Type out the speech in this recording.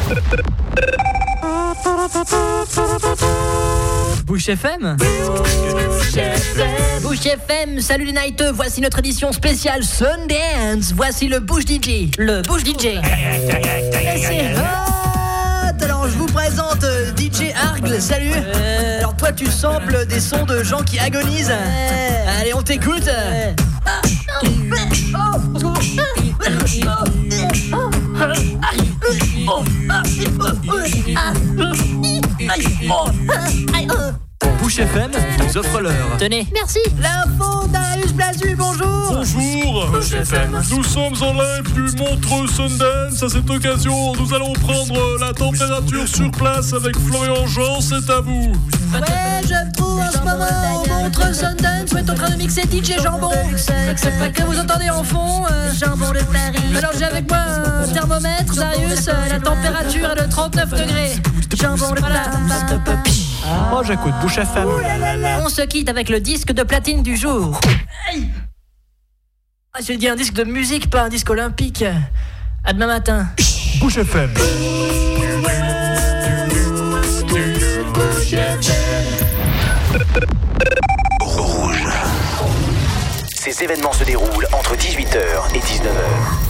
Bouche FM. Bouche FM, salut les nighteux, voici notre édition spéciale Sundance. Voici le Bouche DJ. Le Bouche DJ. C'est hot. Alors je vous présente DJ Argle, salut. Alors toi tu samples des sons de gens qui agonisent. Allez on t'écoute. Bouche FM nous offre l'heure. Tenez. Merci. L'info Darius Blazu, bonjour. Bonjour. Bouche FM. Nous sommes en live du Montreux Sundance. À cette occasion, nous allons prendre la température sur place avec Florian Jean. C'est à vous. Ouais, je me trouve en ce moment au Montreux Sundance. Vous êtes en train de mixer DJ Jambon. C'est pas que vous entendez en fond. Jambon de Paris. Alors j'ai avec moi un thermomètre, Darius. La température est de 39 degrés. Jambon de Paris. Moi j'écoute Bouche FM. On se quitte avec le disque de platine du jour. Ah, j'ai dit un disque de musique, pas un disque olympique. À demain matin. Bouche FM. Rouge. Ces événements se déroulent entre 18h et 19h.